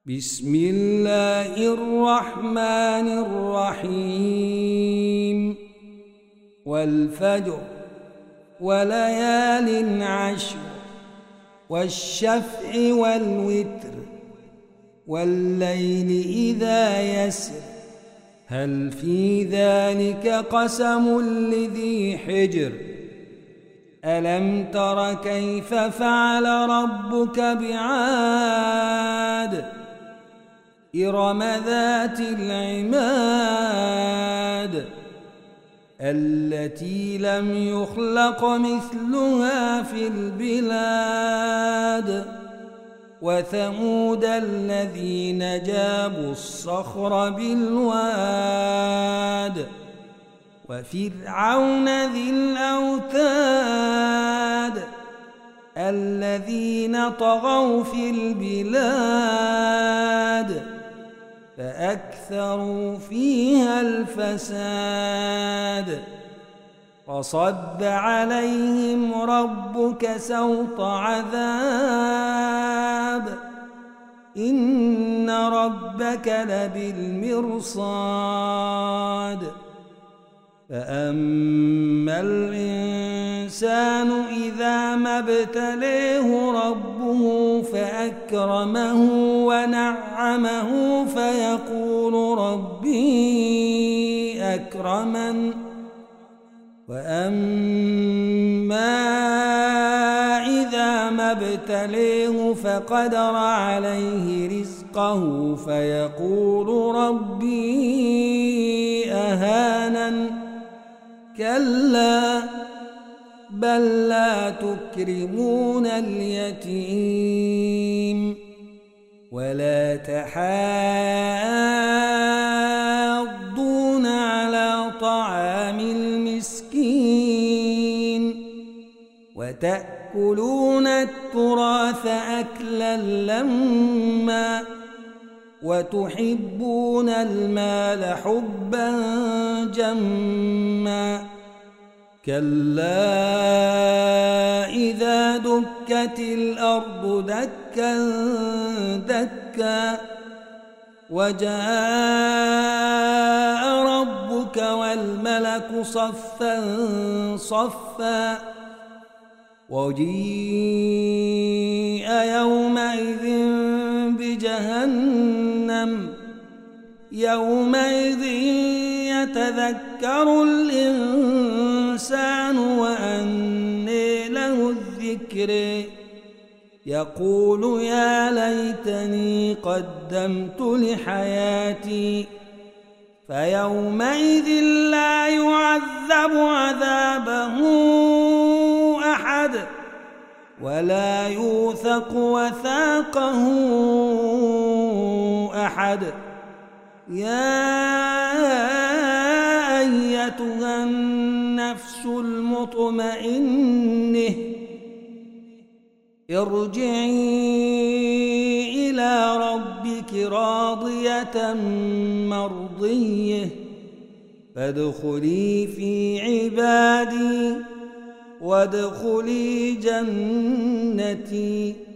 بسم الله الرحمن الرحيم والفجر وليال عشر والشفع والوتر والليل إذا يسر هل في ذلك قسم لذي حجر ألم تر كيف فعل ربك بعاد إرم ذات العماد التي لم يخلق مثلها في البلاد وثمود الذين جابوا الصخر بالواد وفرعون ذي الأوتاد الذين طغوا في البلاد فأكثروا فيها الفساد فصب عليهم ربك سوط عذاب إن ربك لبالمرصاد فأما الإنسان إذا ما ابتليه ربه فأكرمه ونعمه فيقول ربي أكرمن وأما إذا ما ابتليه فقدر عليه رزقه فيقول ربي أهانن كلا بل لا تكرمون اليتيم ولا تحاضون على طعام المسكين وتأكلون التراث أكلا لما وتحبون المال حبا جما كلا إذا دكت الأرض دكا دكا وجاء ربك والملك صفا صفا وجيء يومئذ بجهنم يومئذ يتذكر الإنسان وأنى له الذكر يقول يا ليتني قدمت لحياتي فيومئذ لا يعذب عذابه أحد ولا يوثق وثاقه أحد يا أيتها النفس المطمئنة ارجعي إلى ربك راضية مرضية فادخلي في عبادي وادخلي جنتي